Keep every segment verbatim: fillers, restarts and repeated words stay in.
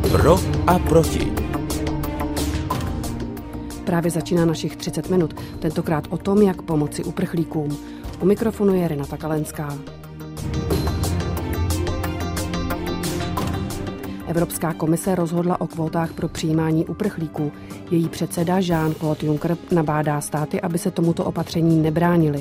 Pro a proti. Právě začíná našich třicet minut, tentokrát o tom, jak pomoci uprchlíkům. U mikrofonu je Renata Kalenská. Evropská komise rozhodla o kvótách pro přijímání uprchlíků. Její předseda Jean-Claude Juncker nabádá státy, aby se tomuto opatření nebránili.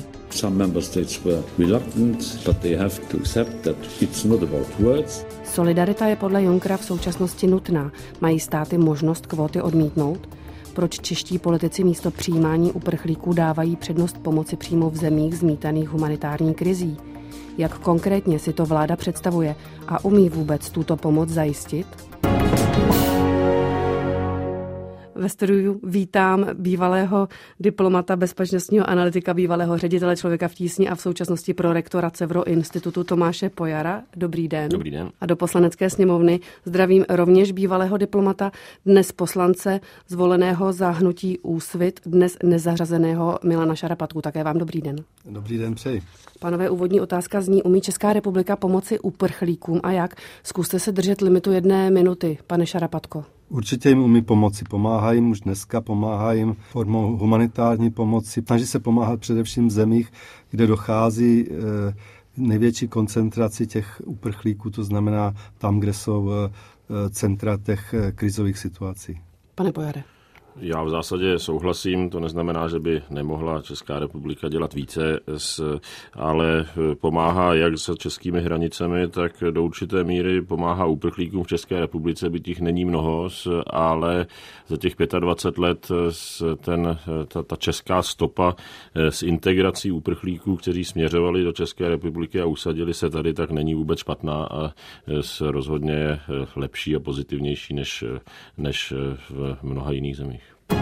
Solidarita je podle Junckera v současnosti nutná. Mají státy možnost kvóty odmítnout? Proč čeští politici místo přijímání uprchlíků dávají přednost pomoci přímo v zemích zmítaných humanitární krizí? Jak konkrétně si to vláda představuje a umí vůbec tuto pomoc zajistit? Ve studiu vítám bývalého diplomata, bezpečnostního analytika, bývalého ředitele Člověka v tísni a v současnosti prorektora Cevro institutu Tomáše Pojara. Dobrý den. Dobrý den. A do Poslanecké sněmovny zdravím rovněž bývalého diplomata, dnes poslance zvoleného za hnutí Úsvit, dnes nezařazeného Milana Šarapatku. Také vám dobrý den. Dobrý den, přeji. Pánové, úvodní otázka zní, umí Česká republika pomoci uprchlíkům a jak? Zkuste se držet limitu jedné minuty, pane Šarapatko. Určitě jim umí pomoci. Pomáhá jim už dneska, pomáhá jim formou humanitární pomoci. Snaží se pomáhat především v zemích, kde dochází největší koncentraci těch uprchlíků, to znamená tam, kde jsou centra těch krizových situací. Pane Pojare. Já v zásadě souhlasím, to neznamená, že by nemohla Česká republika dělat více, ale pomáhá jak s českými hranicemi, tak do určité míry pomáhá uprchlíkům v České republice, byť jich není mnoho, ale za těch dvacet pět let ten, ta, ta česká stopa s integrací uprchlíků, kteří směřovali do České republiky a usadili se tady, tak není vůbec špatná a rozhodně je lepší a pozitivnější než, než v mnoha jiných zemích.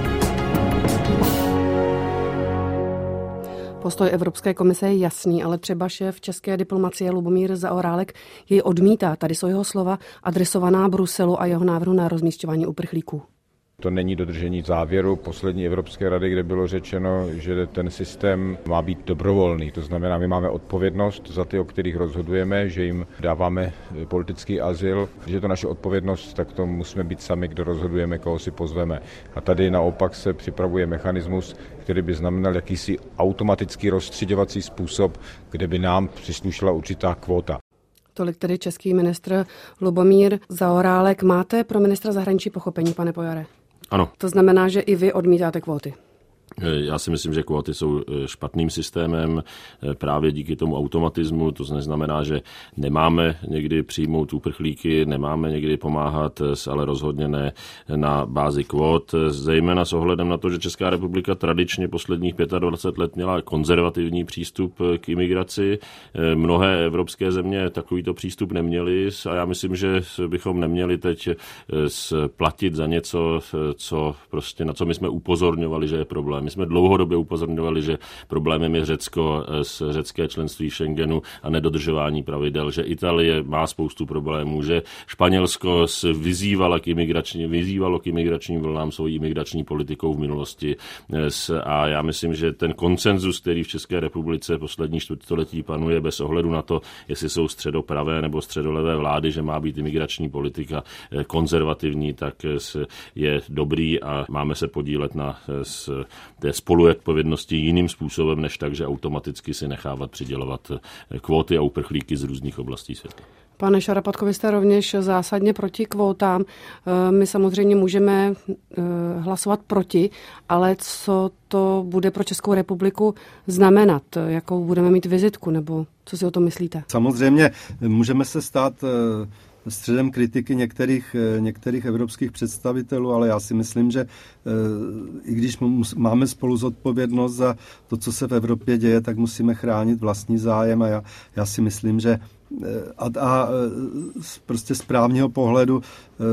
Postoj Evropské komise je jasný, ale třeba šéf české diplomacie Lubomír Zaorálek jej odmítá. Tady jsou jeho slova adresovaná Bruselu a jeho návrhu na rozmísťování uprchlíků. To není dodržení závěru poslední Evropské rady, kde bylo řečeno, že ten systém má být dobrovolný. To znamená, my máme odpovědnost za ty, o kterých rozhodujeme, že jim dáváme politický azyl, že je to naše odpovědnost, tak to musíme být sami, kdo rozhodujeme, koho si pozveme. A tady naopak se připravuje mechanismus, který by znamenal jakýsi automatický rozstřiďovací způsob, kde by nám příslušela určitá kvóta. Tolik tedy český ministr Lubomír Zaorálek. Máte pro ministra zahraničí pochopení, pane Pojare? Ano. To znamená, že i vy odmítáte kvóty. Já si myslím, že kvóty jsou špatným systémem právě díky tomu automatismu. To neznamená, že nemáme někdy přijmout uprchlíky, nemáme někdy pomáhat, ale rozhodně ne na bázi kvót. Zejména s ohledem na to, že Česká republika tradičně posledních dvacet pět let měla konzervativní přístup k imigraci. Mnohé evropské země takovýto přístup neměly a já myslím, že bychom neměli teď platit za něco, co prostě, na co my jsme upozorňovali, že je problém. My jsme dlouhodobě upozorňovali, že problémem je Řecko s řecké členství v Schengenu a nedodržování pravidel, že Itálie má spoustu problémů, že Španělsko vyzývalo k imigrační, vyzývalo k imigračním vlnám svou imigrační politikou v minulosti a já myslím, že ten konsenzus, který v České republice poslední čtvrtstoletí panuje bez ohledu na to, jestli jsou středopravé nebo středolevé vlády, že má být imigrační politika konzervativní, tak je dobrý a máme se podílet na té spoluodpovědnosti jiným způsobem, než tak, že automaticky si nechávat přidělovat kvóty a uprchlíky z různých oblastí světa. Pane Šarapatko, vy jste rovněž zásadně proti kvótám. My samozřejmě můžeme hlasovat proti, ale co to bude pro Českou republiku znamenat? Jakou budeme mít vizitku, nebo co si o tom myslíte? Samozřejmě můžeme se stát středem kritiky některých, některých evropských představitelů, ale já si myslím, že i když máme spolu zodpovědnost za to, co se v Evropě děje, tak musíme chránit vlastní zájem a já, já si myslím, že a, a prostě z právního pohledu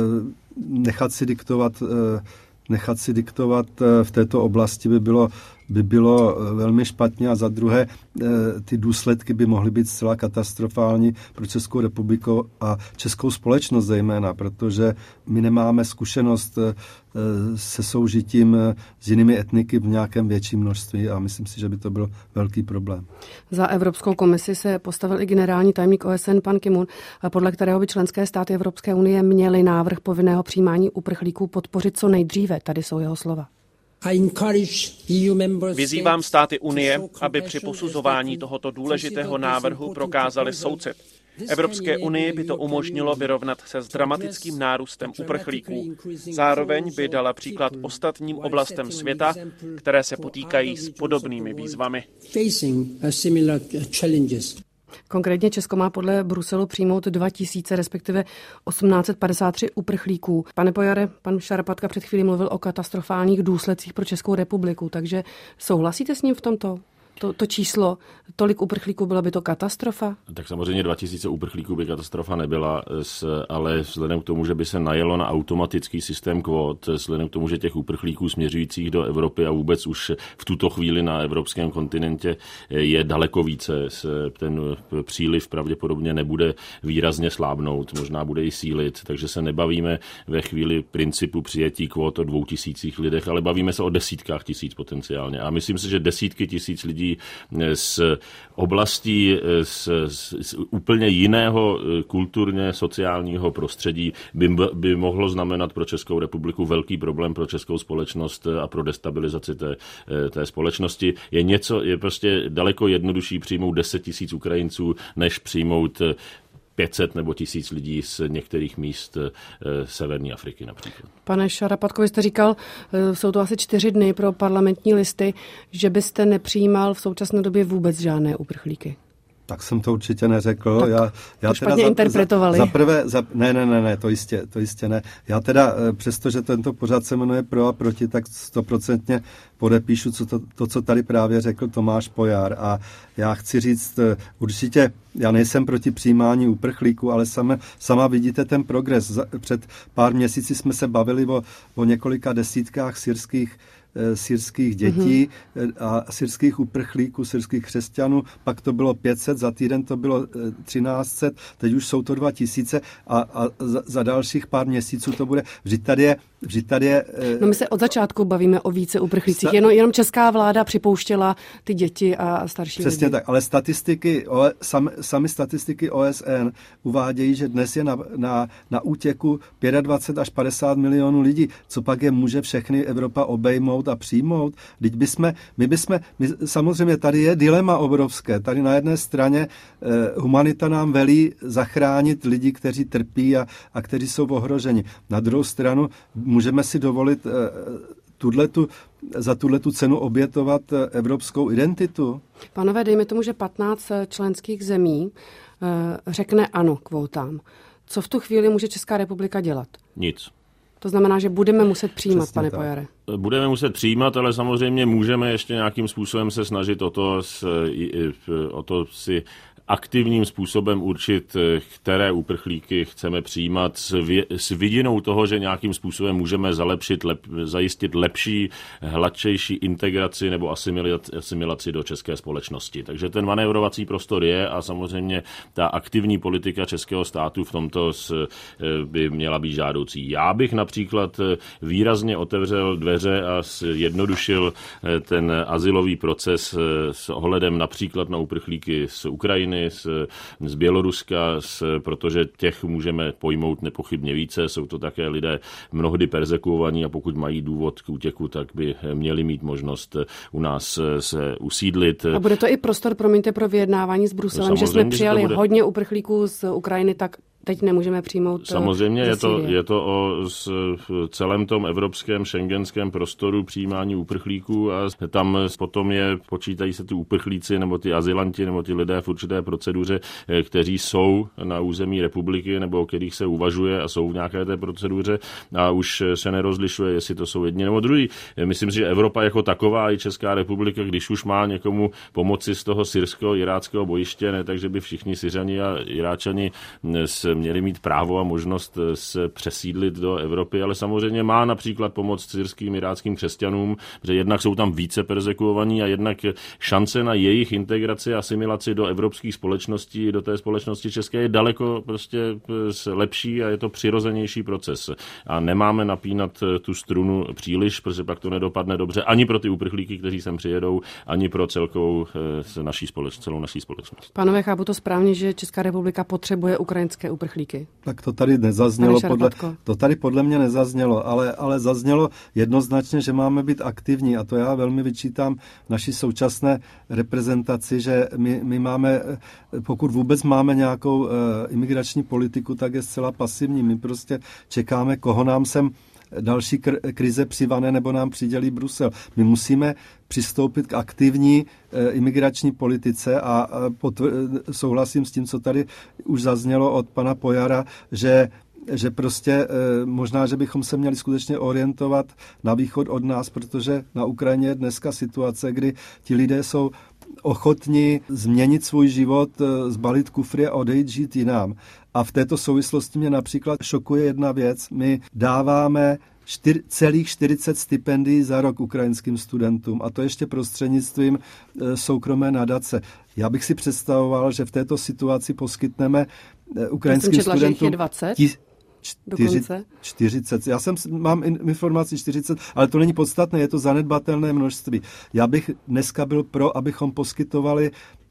nechat si diktovat nechat si diktovat v této oblasti by bylo, by bylo velmi špatně a za druhé ty důsledky by mohly být zcela katastrofální pro Českou republiku a českou společnost zejména, protože my nemáme zkušenost se soužitím s jinými etniky v nějakém větším množství a myslím si, že by to byl velký problém. Za Evropskou komisi se postavil i generální tajemník O S N pan Ki-moon, podle kterého by členské státy Evropské unie měly návrh povinného přijímání uprchlíků podpořit co nejdříve. Tady jsou jeho slova. Vyzývám státy Unie, aby při posuzování tohoto důležitého návrhu prokázali soucit. Evropské unii by to umožnilo vyrovnat se s dramatickým nárůstem uprchlíků. Zároveň by dala příklad ostatním oblastem světa, které se potýkají s podobnými výzvami. Konkrétně Česko má podle Bruselu přijmout dva tisíce, respektive osmnáct set padesát tři uprchlíků. Pane Pojare, pan Šarapatka před chvílí mluvil o katastrofálních důsledcích pro Českou republiku, takže souhlasíte s ním v tomto? To, to číslo, tolik uprchlíků, byla by to katastrofa? Tak samozřejmě dva tisíce uprchlíků by katastrofa nebyla, ale vzhledem k tomu, že by se najelo na automatický systém kvót, vzhledem k tomu, že těch uprchlíků směřujících do Evropy a vůbec už v tuto chvíli na evropském kontinentě je daleko více, ten příliv pravděpodobně nebude výrazně slábnout, možná bude i sílit, takže se nebavíme ve chvíli principu přijetí kvót o dvou tisících lidech, ale bavíme se o desítkách tisíc potenciálně. A myslím si, že desítky tisíc lidí z oblastí z, z, z úplně jiného kulturně sociálního prostředí by, by mohlo znamenat pro Českou republiku velký problém pro českou společnost a pro destabilizaci té, té společnosti. Je něco, je prostě daleko jednodušší přijmout deset tisíc Ukrajinců, než přijmout pět set nebo tisíc lidí z některých míst e, severní Afriky například. Pane Šarapatko, vy jste říkal, e, jsou to asi čtyři dny pro parlamentní listy, že byste nepřijímal v současné době vůbec žádné uprchlíky. Tak jsem to určitě neřekl. Tak já, já to špatně za, interpretovali. Za, za prvé, za, ne, ne, ne, ne, to jistě, to jistě ne. Já teda, přestože tento pořad se jmenuje Pro a proti, tak stoprocentně podepíšu co to, to, co tady právě řekl Tomáš Pojar. A já chci říct, určitě, já nejsem proti přijímání uprchlíků, ale sama, sama vidíte ten progres. Před pár měsíci jsme se bavili o, o několika desítkách syrských syrských dětí mm-hmm. a syrských uprchlíků, syrských křesťanů, pak to bylo pět set, za týden to bylo třináct set, teď už jsou to dva tisíce a, a za, za dalších pár měsíců to bude. Vždyť tady je, vždyť tady je No my se od začátku bavíme o více uprchlících, sta- jenom, jenom česká vláda připouštěla ty děti a starší lidi. Přesně tak, ale statistiky, sami, sami statistiky O S N uvádějí, že dnes je na, na, na útěku dvacet pět až padesát milionů lidí, co pak je může všechny Evropa obejmout a přijmout. Teď bychom, my bychom, my, samozřejmě tady je dilema obrovské. Tady na jedné straně eh, humanita nám velí zachránit lidi, kteří trpí a, a kteří jsou ohroženi. Na druhou stranu můžeme si dovolit eh, tudletu, za tuhletu cenu obětovat eh, evropskou identitu. Pánové, dejme tomu, že patnáct členských zemí eh, řekne ano kvótám. Co v tu chvíli může Česká republika dělat? Nic. To znamená, že budeme muset přijímat, Přesně pane tak. Pojare. Budeme muset přijímat, ale samozřejmě můžeme ještě nějakým způsobem se snažit o to, o to si aktivním způsobem určit, které uprchlíky chceme přijímat s, vě, s vidinou toho, že nějakým způsobem můžeme zalepšit, lep, zajistit lepší, hladčejší integraci nebo asimilaci, asimilaci do české společnosti. Takže ten manévrovací prostor je a samozřejmě ta aktivní politika českého státu v tomto s, by měla být žádoucí. Já bych například výrazně otevřel dveře a jednodušil ten azylový proces s ohledem například na uprchlíky z Ukrajiny, Z, z Běloruska, z, protože těch můžeme pojmout nepochybně více. Jsou to také lidé mnohdy perzekuovaní a pokud mají důvod k útěku, tak by měli mít možnost u nás se usídlit. A bude to i prostor, promiňte, pro vyjednávání s Bruselem, no, že jsme přijali že hodně uprchlíků z Ukrajiny, tak teď nemůžeme přijmout. Samozřejmě je to, je to o s, celém tom evropském šengenském prostoru přijímání uprchlíků a tam potom je, počítají se ty uprchlíci nebo ty azylanti nebo ty lidé v určité proceduře, kteří jsou na území republiky nebo o kterých se uvažuje a jsou v nějaké té proceduře a už se nerozlišuje, jestli to jsou jedni nebo druhý. Myslím si, že Evropa jako taková i Česká republika, když už má někomu pomoci z toho syrsko-iráckého bojiště, ne takže by všichni Syřani a Iráčani s měli mít právo a možnost se přesídlit do Evropy, ale samozřejmě má například pomoct syrským, iráckým křesťanům, že jednak jsou tam více perzekuovaní a jednak šance na jejich integraci a asimilaci do evropských společností, do té společnosti české je daleko prostě lepší a je to přirozenější proces. A nemáme napínat tu strunu příliš, protože pak to nedopadne dobře ani pro ty uprchlíky, kteří sem přijedou, ani pro celkovou naší společ, celou naší společnost. Pánové, chápu to správně, že Česká republika potřebuje ukrajinské uprchlíky? Tak to tady nezaznělo, podle, to tady podle mě nezaznělo, ale, ale zaznělo jednoznačně, že máme být aktivní a to já velmi vyčítám naší současné reprezentaci, že my, my máme, pokud vůbec máme nějakou uh, imigrační politiku, tak je zcela pasivní. My prostě čekáme, koho nám sem další krize přivane nebo nám přidělí Brusel. My musíme přistoupit k aktivní e, imigrační politice a e, potv- souhlasím s tím, co tady už zaznělo od pana Pojara, že že prostě e, možná, že bychom se měli skutečně orientovat na východ od nás, protože na Ukrajině je dneska situace, kdy ti lidé jsou ochotní změnit svůj život, zbalit kufry a odejít žít jinam. A v této souvislosti mě například šokuje jedna věc. My dáváme čtyř, celých čtyřicet stipendií za rok ukrajinským studentům a to ještě prostřednictvím e, soukromé nadace. Já bych si představoval, že v této situaci poskytneme e, ukrajinským četla, studentům... dvacet? Tí, čtyřicet, čtyřicet. Já jsem, mám informaci čtyřicet, ale to není podstatné, je to zanedbatelné množství. Já bych dneska byl pro, abychom poskytovali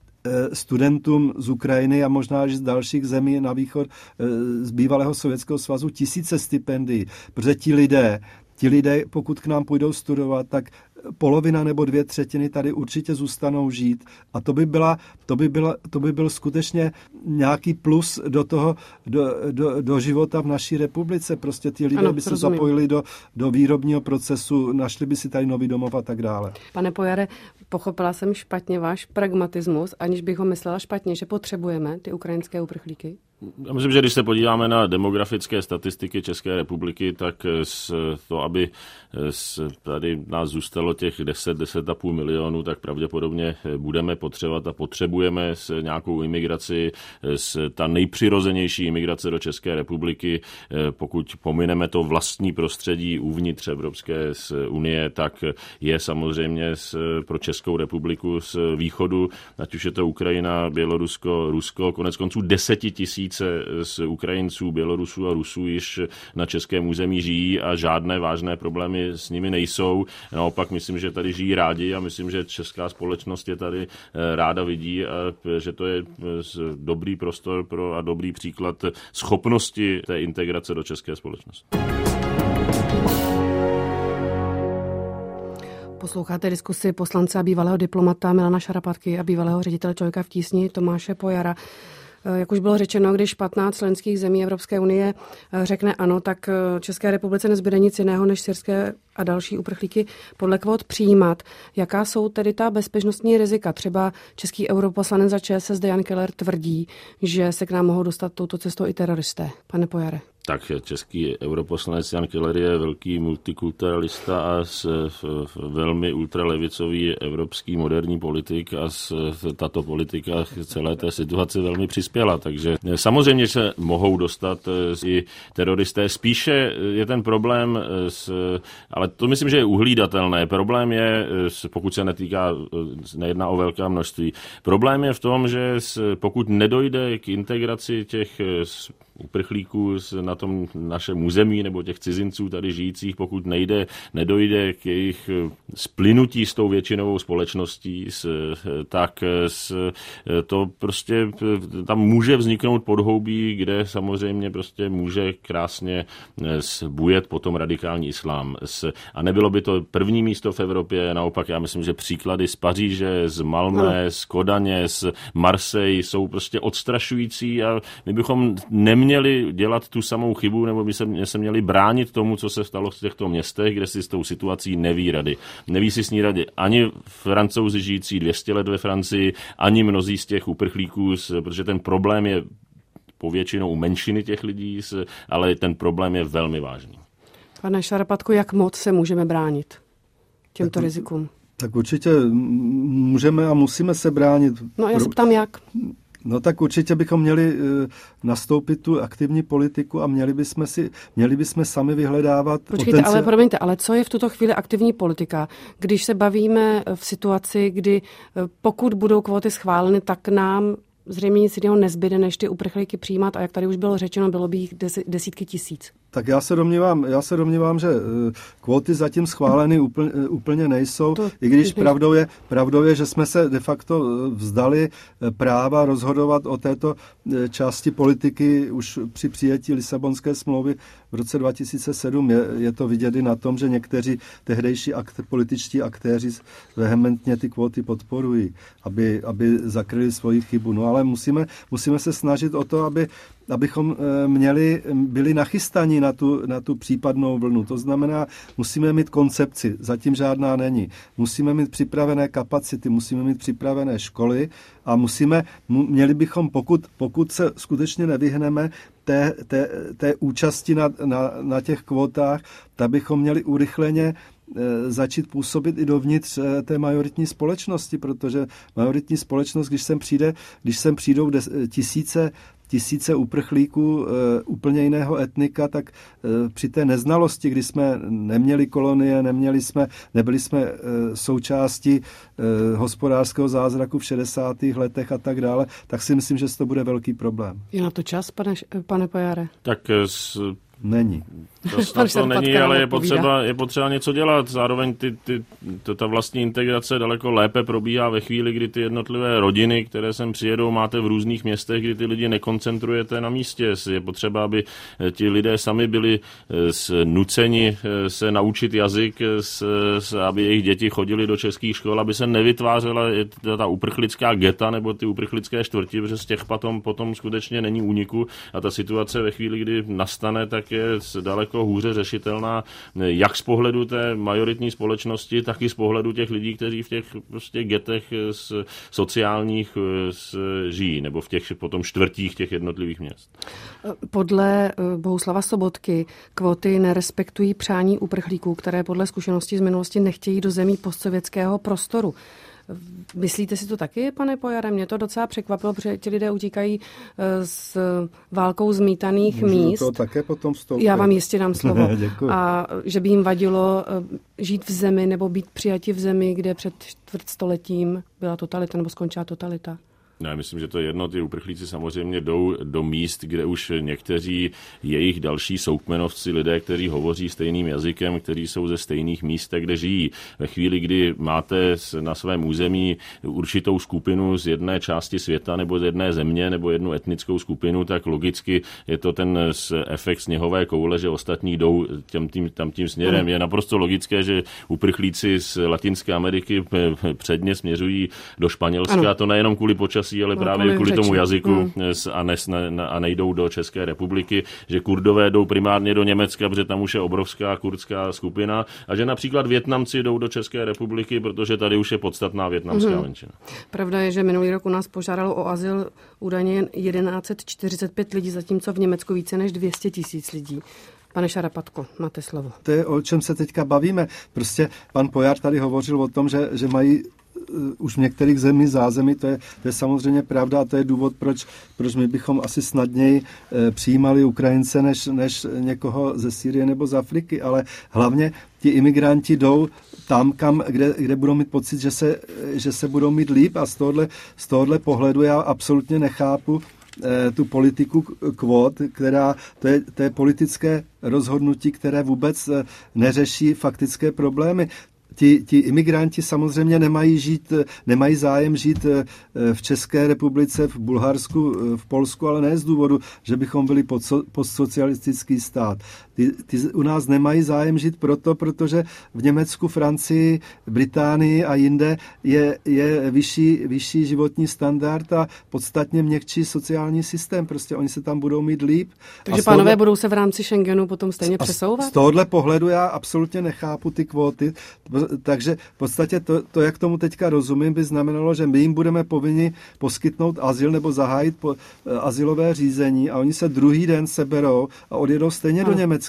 studentům z Ukrajiny a možná i z dalších zemí na východ z bývalého Sovětského svazu tisíce stipendií, protože ti lidé, ti lidé, pokud k nám půjdou studovat, tak polovina nebo dvě třetiny tady určitě zůstanou žít a to by, byla, to by, byla, to by byl skutečně nějaký plus do toho, do, do, do života v naší republice. Prostě ti lidé ano, by se rozumím. zapojili do, do výrobního procesu, našli by si tady nový domov a tak dále. Pane Pojare, pochopila jsem špatně váš pragmatismus, aniž bych ho myslela špatně, že potřebujeme ty ukrajinské uprchlíky? Já myslím, že když se podíváme na demografické statistiky České republiky, tak to, aby tady nás zůstalo těch deset, deset a půl milionů, tak pravděpodobně budeme potřebovat a potřebujeme s nějakou imigraci, s ta nejpřirozenější imigrace do České republiky. Pokud pomineme to vlastní prostředí uvnitř Evropské unie, tak je samozřejmě pro Českou republiku z východu, ať už je to Ukrajina, Bělorusko, Rusko, konec konců deseti tisíc z Ukrajinců, Bělorusů a Rusů již na českém území žijí a žádné vážné problémy s nimi nejsou. Naopak myslím, že tady žijí rádi a myslím, že česká společnost je tady ráda vidí a že to je dobrý prostor pro a dobrý příklad schopnosti té integrace do české společnosti. Posloucháte diskusi poslance a bývalého diplomata Milana Šarapatky a bývalého ředitele Člověka v tísni Tomáše Pojara. Jak už bylo řečeno, když patnáct členských zemí Evropské unie řekne ano, tak České republice nezbyde nic jiného, než syrské a další uprchlíky podle kvót přijímat. Jaká jsou tedy ta bezpečnostní rizika? Třeba český europoslanec za ČSSD Jan Keller tvrdí, že se k nám mohou dostat touto cestou i teroristé. Pane Pojare. Tak český europoslanec Jan Keller je velký multikulturalista a s, velmi ultralevicový evropský moderní politik a s, tato politika celé té situace velmi přispěla. Takže samozřejmě se mohou dostat i teroristé. Spíše je ten problém, s, ale to myslím, že je uhlídatelné. Problém je, pokud se netýká, nejedná o velké množství. Problém je v tom, že pokud nedojde k integraci těch uprchlíků na tom našem území nebo těch cizinců tady žijících, pokud nejde, nedojde k jejich splynutí s tou většinovou společností, tak to prostě tam může vzniknout podhoubí, kde samozřejmě prostě může krásně zbujet potom radikální islám. A nebylo by to první místo v Evropě, naopak já myslím, že příklady z Paříže, z Malmö, z Kodaně, z Marseille jsou prostě odstrašující a my bychom neměli měli dělat tu samou chybu, nebo by se, se měli bránit tomu, co se stalo v těchto městech, kde si s tou situací neví rady. Neví si s ní rady ani Francouzi žijící dvě stě let ve Francii, ani mnozí z těch uprchlíků, protože ten problém je povětšinou u menšiny těch lidí, ale ten problém je velmi vážný. Pane Šarapatku, jak moc se můžeme bránit těmto tak, rizikům? Tak určitě můžeme a musíme se bránit. No já se ptám jak. No tak určitě bychom měli nastoupit tu aktivní politiku a měli bychom si, měli bychom sami vyhledávat... Počkejte, potenciál... ale promiňte, ale co je v tuto chvíli aktivní politika? Když se bavíme v situaci, kdy pokud budou kvóty schváleny, tak nám zřejmě nic jiného nezbyde, než ty uprchlíky přijímat a jak tady už bylo řečeno, bylo by jich desítky tisíc. Tak já se domnívám, já se domnívám, že kvóty zatím schváleny úplně, úplně nejsou, to, i když pravdou je, pravdou je, že jsme se de facto vzdali práva rozhodovat o této části politiky už při přijetí Lisabonské smlouvy v roce dva tisíce sedm. Je, je to vidět i na tom, že někteří tehdejší akt, političtí aktéři vehementně ty kvóty podporují, aby, aby zakryli svoji chybu. No ale musíme, musíme se snažit o to, aby abychom měli, byli nachystaní na tu, na tu případnou vlnu. To znamená, musíme mít koncepci, zatím žádná není. Musíme mít připravené kapacity, musíme mít připravené školy a musíme, měli bychom, pokud, pokud se skutečně nevyhneme té, té, té účasti na, na, na těch kvótách, tak bychom měli urychleně začít působit i dovnitř té majoritní společnosti, protože majoritní společnost, když sem přijde, když sem přijdou des, tisíce tisíce uprchlíků uh, úplně jiného etnika, tak uh, při té neznalosti, kdy jsme neměli kolonie, neměli jsme, nebyli jsme uh, součástí uh, hospodářského zázraku v šedesátých letech a tak dále, tak si myslím, že to bude velký problém. Je na to čas, pane, pane Pojare? Tak s... Není. To snad to není, ale je potřeba, je potřeba něco dělat. Zároveň ty, ty, to, ta vlastní integrace daleko lépe probíhá ve chvíli, kdy ty jednotlivé rodiny, které sem přijedou, máte v různých městech, kdy ty lidi nekoncentrujete na místě. Je potřeba, aby ti lidé sami byli nuceni se naučit jazyk, aby jejich děti chodili do českých škol, aby se nevytvářela ta uprchlická geta nebo ty uprchlické čtvrti, protože z těch potom, potom skutečně není úniku a ta situace ve chvíli, kdy nastane, tak je daleko hůře řešitelná jak z pohledu té majoritní společnosti, tak i z pohledu těch lidí, kteří v těch prostě getech z sociálních z, žijí, nebo v těch potom čtvrtích těch jednotlivých měst. Podle Bohuslava Sobotky kvóty nerespektují přání uprchlíků, které podle zkušeností z minulosti nechtějí do zemí postsovětského prostoru. Myslíte si to taky, pane Pojare? Mě to docela překvapilo, protože ti lidé utíkají s válkou zmítaných Můžu míst. To také potom vstoupit. Já vám jistě dám slovo. A že by jim vadilo žít v zemi nebo být přijati v zemi, kde před čtvrtstoletím byla totalita nebo skončila totalita. Já myslím, že to je jedno. Ty uprchlíci samozřejmě jdou do míst, kde už někteří jejich další soukmenovci, lidé, kteří hovoří stejným jazykem, kteří jsou ze stejných míst, kde žijí. Ve chvíli, kdy máte na svém území určitou skupinu z jedné části světa nebo z jedné země nebo jednu etnickou skupinu, tak logicky je to ten efekt sněhové koule, že ostatní jdou tím, tím, tam tím směrem. Je naprosto logické, že uprchlíci z Latinské Ameriky předně směřují do Španělska, ano. A to nejenom kvůli počasí, ale no, právě kvůli řeči. tomu jazyku hmm. a, ne, a nejdou do České republiky, že Kurdové jdou primárně do Německa, protože tam už je obrovská kurdská skupina a že například Vietnamci jdou do České republiky, protože tady už je podstatná vietnamská hmm. menšina. Pravda je, že minulý rok u nás požádalo o azyl údajně jen tisíc sto čtyřicet pět lidí, zatímco v Německu více než dvě stě tisíc lidí. Pane Šarapatko, máte slovo. To je, o čem se teďka bavíme. Prostě pan Pojar tady hovořil o tom, že, že mají už v některých zemích zázemí, to je, to je samozřejmě pravda a to je důvod, proč, proč my bychom asi snadněji e, přijímali Ukrajince než, než někoho ze Sýrie nebo z Afriky, ale hlavně ti imigranti jdou tam, kam, kde, kde budou mít pocit, že se, že se budou mít líp a z tohohle, z tohohle pohledu já absolutně nechápu e, tu politiku kvót, která, to je, to je politické rozhodnutí, které vůbec e, neřeší faktické problémy. Ti, ti imigranti samozřejmě nemají žít, nemají zájem žít v České republice, v Bulharsku, v Polsku, ale ne z důvodu, že bychom byli postsocialistický stát. Ty, ty u nás nemají zájem žít proto, protože v Německu, Francii, Británii a jinde je, je vyšší, vyšší životní standard a podstatně měkčí sociální systém. Prostě oni se tam budou mít líp. Takže pánové tohle, budou se v rámci Schengenu potom stejně přesouvat? Z tohohle pohledu já absolutně nechápu ty kvóty. Takže v podstatě to, to, jak tomu teďka rozumím, by znamenalo, že my jim budeme povinni poskytnout azyl nebo zahájit po, azylové řízení a oni se druhý den seberou a odjedou stejně ano. do Německa.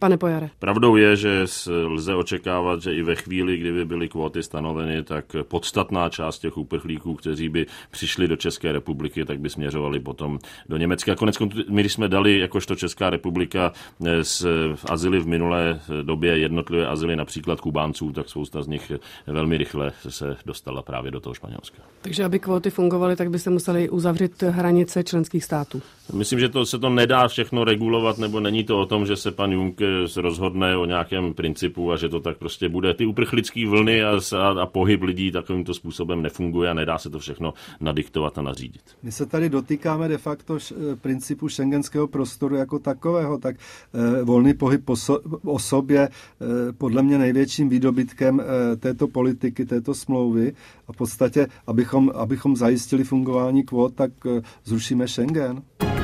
Pane Pojare. Pravdou je, že lze očekávat, že i ve chvíli, kdyby byly kvóty stanoveny, tak podstatná část těch uprchlíků, kteří by přišli do České republiky, tak by směřovali potom do Německa. A konec konců, my když jsme dali jakožto Česká republika z azyly v minulé době jednotlivé azyly například Kubánců, tak spousta z nich velmi rychle se dostala právě do toho Španělska. Takže aby kvóty fungovaly, tak byste museli uzavřít hranice členských států. Myslím, že to se to nedá všechno regulovat, nebo není to o tom, že se pan Juncker rozhodne o nějakém principu a že to tak prostě bude. Ty uprchlické vlny a, a, a pohyb lidí takovýmto způsobem nefunguje a nedá se to všechno nadiktovat a nařídit. My se tady dotýkáme de facto principu šengenského prostoru jako takového, tak eh, volný pohyb oso- osobě eh, podle mě největším výdobytkem eh, této politiky, této smlouvy a v podstatě, abychom, abychom zajistili fungování kvót, tak eh, zrušíme Schengen.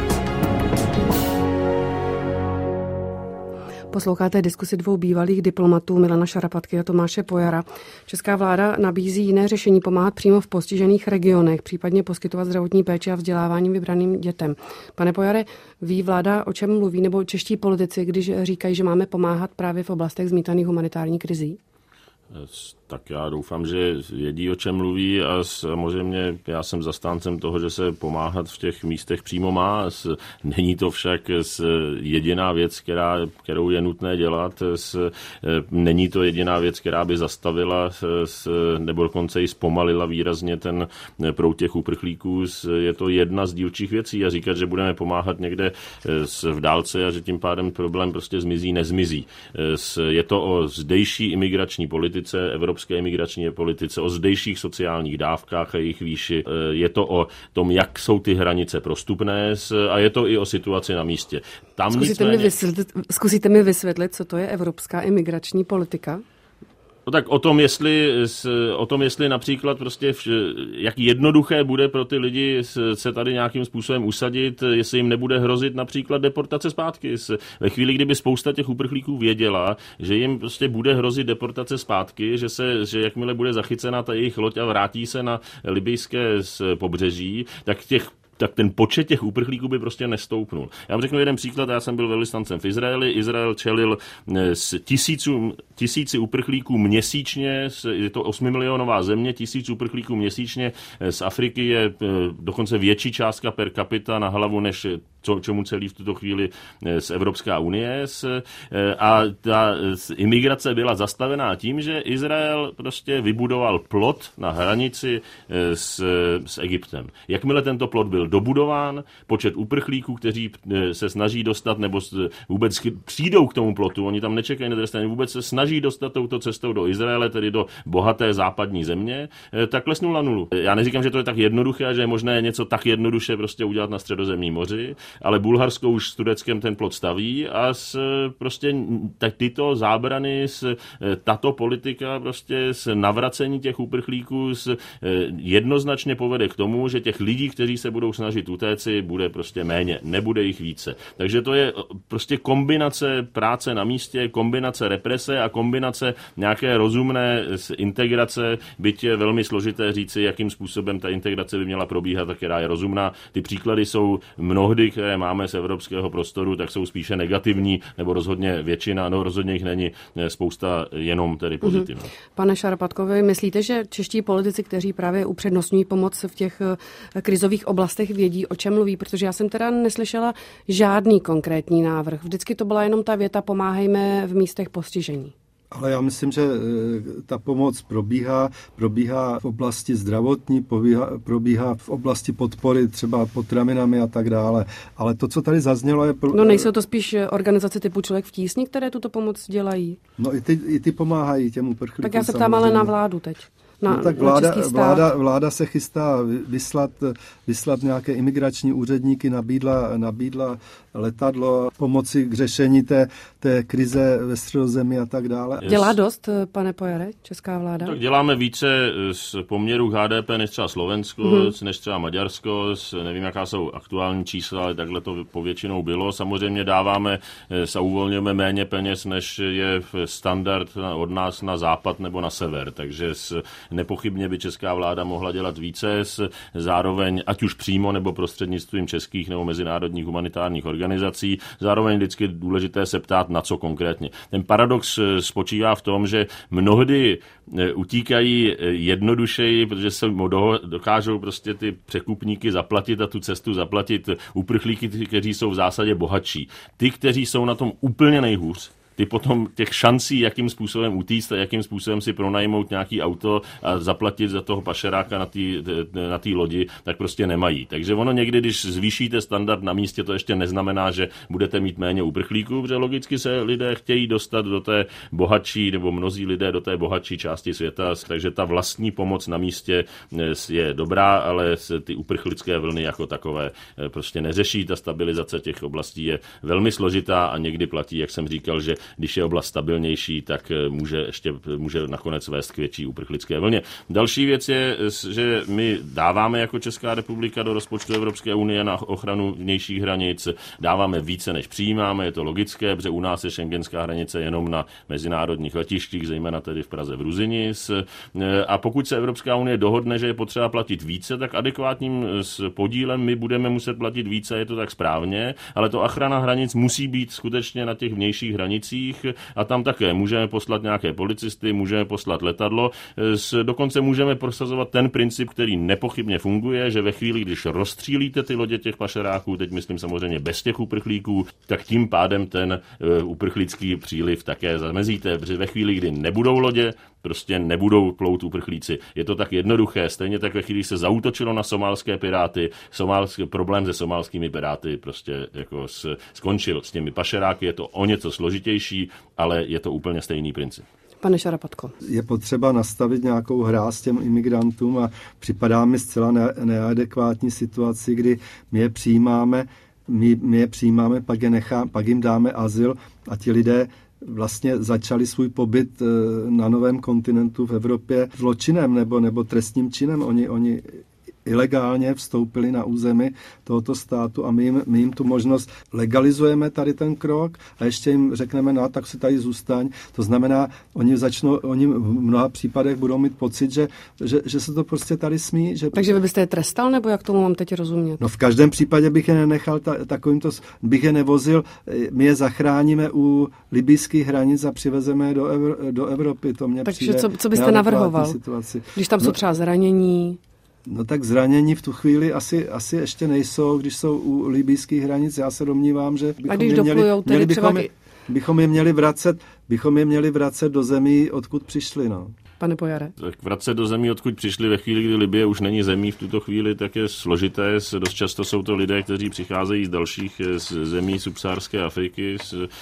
Posloucháte diskusi dvou bývalých diplomatů Milana Šarapatky a Tomáše Pojara. Česká vláda nabízí jiné řešení pomáhat přímo v postižených regionech, případně poskytovat zdravotní péči a vzdělávání vybraným dětem. Pane Pojare, ví vláda, o čem mluví, nebo čeští politici, když říkají, že máme pomáhat právě v oblastech zmítaných humanitární krizí? Tak já doufám, že vědí, o čem mluví a samozřejmě já jsem zastáncem toho, že se pomáhat v těch místech přímo má. Není to však jediná věc, která, kterou je nutné dělat. Není to jediná věc, která by zastavila nebo dokonce i zpomalila výrazně ten proud těch uprchlíků. Je to jedna z dílčích věcí a říkat, že budeme pomáhat někde v dálce a že tím pádem problém prostě zmizí, nezmizí. Je to o zdejší imigrační politice, evropské imigrační politice, o zdejších sociálních dávkách a jejich výši. Je to o tom, jak jsou ty hranice prostupné a je to i o situaci na místě. Tam Zkusíte, nicméně... mi vysvětlit, zkusíte mi vysvětlit, co to je evropská imigrační politika? No tak o tom, jestli, o tom, jestli například prostě, jak jednoduché bude pro ty lidi se tady nějakým způsobem usadit, jestli jim nebude hrozit například deportace zpátky. Ve chvíli, kdyby spousta těch uprchlíků věděla, že jim prostě bude hrozit deportace zpátky, že se, že jakmile bude zachycena ta jejich loď a vrátí se na libyjské pobřeží, tak těch tak ten počet těch uprchlíků by prostě nestoupnul. Já vám řeknu jeden příklad, já jsem byl velvyslancem v Izraeli, Izrael čelil s tisíců, tisíci uprchlíků měsíčně, je to osmimilionová země, tisíc uprchlíků měsíčně, z Afriky je dokonce větší částka per capita na hlavu, než co, čemu celý v tuto chvíli z Evropská unie. A ta imigrace byla zastavená tím, že Izrael prostě vybudoval plot na hranici s, s Egyptem. Jakmile tento plot byl dobudován, počet uprchlíků, kteří se snaží dostat nebo vůbec přijdou k tomu plotu, oni tam nečekají na té straně, vůbec se snaží dostat touto cestou do Izraele, tedy do bohaté západní země, tak klesnul na nulu. Já neříkám, že to je tak jednoduché a že je možné něco tak jednoduše prostě udělat na Středozemním moři, ale Bulharsko už s Tureckem ten plot staví a s, prostě tak tyto zábrany, s, tato politika prostě s navracení těch uprchlíků s, jednoznačně povede k tomu, že těch lidí, kteří se budou snažit utéci, bude prostě méně, nebude jich více. Takže to je prostě kombinace práce na místě, kombinace represe a kombinace nějaké rozumné integrace, byť je velmi složité říci, jakým způsobem ta integrace by měla probíhat a která je rozumná. Ty příklady jsou mnohdy, které máme z evropského prostoru, tak jsou spíše negativní, nebo rozhodně většina, no rozhodně jich není spousta jenom tedy pozitivní. Mm-hmm. Pane Šarapatkovi, myslíte, že čeští politici, kteří právě upřednostňují pomoc v těch krizových oblastech, vědí, o čem mluví? Protože já jsem teda neslyšela žádný konkrétní návrh. Vždycky to byla jenom ta věta pomáhejme v místech postižení. Ale já myslím, že ta pomoc probíhá, probíhá v oblasti zdravotní, probíhá, probíhá v oblasti podpory třeba potravinami a tak dále. Ale to, co tady zaznělo, je... Pro... No nejsou to spíš organizace typu Člověk v tísni, které tuto pomoc dělají? No i ty, i ty pomáhají těm uprchlíkům. Tak já se ptám ale na vládu teď. Na, no tak vláda, vláda, vláda se chystá vyslat, vyslat nějaké imigrační úředníky, nabídla, nabídla letadlo pomoci k řešení té, té krize ve Středozemí a tak dále. Dělá dost, pane Pojare, česká vláda? Tak děláme více z poměru H D P než třeba Slovensko, mm-hmm. než třeba Maďarsko. Nevím, jaká jsou aktuální čísla, ale takhle to povětšinou bylo. Samozřejmě dáváme a uvolňujeme méně peněz, než je standard od nás na západ nebo na sever. Takže nepochybně by česká vláda mohla dělat více, zároveň ať už přímo nebo prostřednictvím českých nebo mezinárodních humanitárních organizací. Zároveň vždycky důležité se ptát, na co konkrétně. Ten paradox spočívá v tom, že mnohdy utíkají jednodušeji, protože se dokážou prostě ty překupníky zaplatit a tu cestu zaplatit uprchlíky, kteří jsou v zásadě bohatší. Ty, kteří jsou na tom úplně nejhůř, ty potom těch šancí, jakým způsobem utíct a jakým způsobem si pronajmout nějaký auto a zaplatit za toho pašeráka na té na té lodi, tak prostě nemají. Takže ono někdy, když zvýšíte standard na místě, to ještě neznamená, že budete mít méně uprchlíků, protože logicky se lidé chtějí dostat do té bohatší, nebo mnozí lidé do té bohatší části světa, takže ta vlastní pomoc na místě je dobrá, ale ty uprchlické vlny jako takové prostě neřeší. Ta stabilizace těch oblastí je velmi složitá a někdy platí, jak jsem říkal, že když je oblast stabilnější, tak může ještě může nakonec vést k větší uprchlické vlně. Další věc je, že my dáváme jako Česká republika do rozpočtu Evropské unie na ochranu vnějších hranic, dáváme více, než přijímáme, je to logické, protože u nás je schengenská hranice jenom na mezinárodních letištích, zejména tedy v Praze v Ruzini. A pokud se Evropská unie dohodne, že je potřeba platit více, tak adekvátním podílem my budeme muset platit více, je to tak správně, ale to ochrana hranic musí být skutečně na těch vnějších hranicích a tam také můžeme poslat nějaké policisty, můžeme poslat letadlo, dokonce můžeme prosazovat ten princip, který nepochybně funguje, že ve chvíli, když rozstřílíte ty lodě těch pašeráků, teď myslím samozřejmě bez těch uprchlíků, tak tím pádem ten uprchlický příliv také zamezíte, protože ve chvíli, kdy nebudou lodě, prostě nebudou plout uprchlíci. Je to tak jednoduché. Stejně tak ve chvíli se zaútočilo na somálské piráty, somálský problém se somálskými piráty prostě jako s, skončil. S těmi pašeráky je to o něco složitější, ale je to úplně stejný princip. Pane Šarapatko. Je potřeba nastavit nějakou hráz těm imigrantům a připadá mi zcela ne- neadekvátní situaci, kdy my je přijímáme, my, my je přijímáme, pak, je nechá, pak jim dáme azyl a ti lidé vlastně začali svůj pobyt na novém kontinentu v Evropě zločinem nebo, nebo trestním činem. Oni, oni ilegálně vstoupili na území tohoto státu a my jim, my jim tu možnost legalizujeme tady ten krok a ještě jim řekneme, no tak si tady zůstaň. To znamená, oni začnou, oni v mnoha případech budou mít pocit, že, že, že se to prostě tady smí. Že... Takže vy byste je trestal, nebo jak tomu mám teď rozumět? No v každém případě bych je nenechal ta, takovýmto, bych je nevozil, my je zachráníme u libijských hranic a přivezeme je do, Evro, do Evropy. To mě Takže přijde co, co byste navrhoval? Situaci. Když tam no, jsou třeba zranění? No tak zranění v tu chvíli asi, asi ještě nejsou, když jsou u libijských hranic. Já se domnívám, že bychom je měli, měli bychom, je, bychom je měli vracet, bychom je měli vracet do zemí, odkud přišli, no. Pane Pojare. Tak vracet do zemí, odkud přišli ve chvíli, kdy Libye už není zemí v tuto chvíli, tak je složité. Dost často jsou to lidé, kteří přicházejí z dalších z zemí subsaharské Afriky,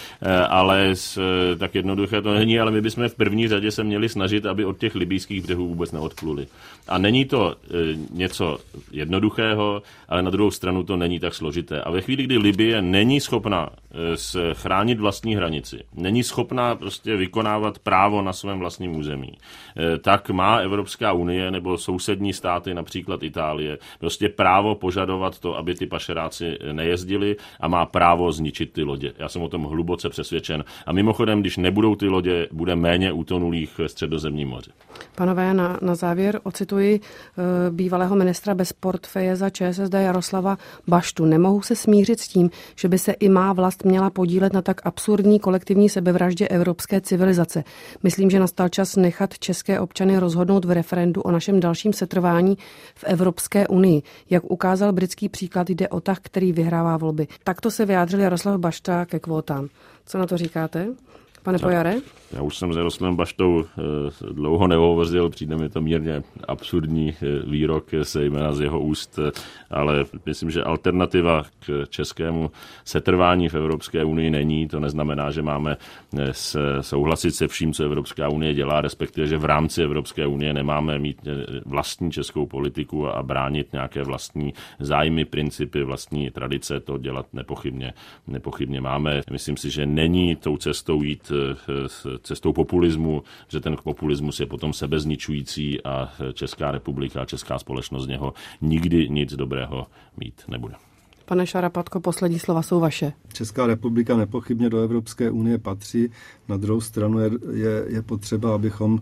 ale tak jednoduché to není, ale my bychom v první řadě se měli snažit, aby od těch libijských břehů vůbec neodpluli. A není to něco jednoduchého, ale na druhou stranu to není tak složité. A ve chvíli, kdy Libye není schopna chránit vlastní hranici, není schopna prostě vykonávat právo na svém vlastním území, tak má Evropská unie nebo sousední státy, například Itálie, prostě právo požadovat to, aby ty pašeráci nejezdili a má právo zničit ty lodě. Já jsem o tom hluboce přesvědčen. A mimochodem, když nebudou ty lodě, bude méně útonulých ve Středozemním moři. Panové, na, na závěr ocituji e, bývalého ministra bez portfeje za ČSSD Jaroslava Baštu. Nemohu se smířit s tím, že by se i má vlast měla podílet na tak absurdní kolektivní sebevraždě evropské civilizace. Myslím, že nastal čas nechat české občany rozhodnout v referendu o našem dalším setrvání v Evropské unii. Jak ukázal britský příklad, jde o tah, který vyhrává volby. Takto se vyjádřil Jaroslav Bašta ke kvótám. Co na to říkáte? Pane Pojare? Já už jsem s Jaroslavem Baštou e, dlouho nehovořil, přijde mi to mírně absurdní e, výrok, zejména z jeho úst, e, ale myslím, že alternativa k českému setrvání v Evropské unii není. To neznamená, že máme e, s, souhlasit se vším, co Evropská unie dělá, respektive, že v rámci Evropské unie nemáme mít e, vlastní českou politiku a, a bránit nějaké vlastní zájmy, principy, vlastní tradice. To dělat nepochybně, nepochybně máme. Myslím si, že není tou cestou jít s cestou populismu, že ten populismus je potom sebezničující a Česká republika a česká společnost z něho nikdy nic dobrého mít nebude. Pane Šarapatko, poslední slova jsou vaše. Česká republika nepochybně do Evropské unie patří. Na druhou stranu je, je, je potřeba, abychom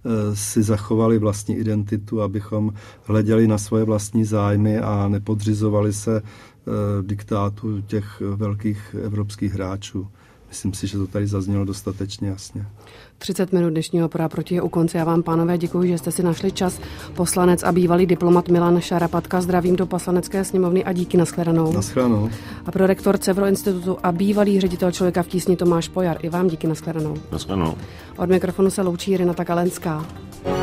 si zachovali vlastní identitu, abychom hleděli na svoje vlastní zájmy a nepodřizovali se diktátu těch velkých evropských hráčů. Myslím si, že to tady zaznělo dostatečně jasně. třicet minut dnešního Pora proti je u konce. Já vám, pánové, děkuji, že jste si našli čas. Poslanec a bývalý diplomat Milan Šarapatka, zdravím do Poslanecké sněmovny a díky, nashledanou. Nashledanou. A prorektor Cevro institutu a bývalý ředitel Člověka v tísni Tomáš Pojar, i vám díky, nashledanou. Nashledanou. Od mikrofonu se loučí Renata Kalenská.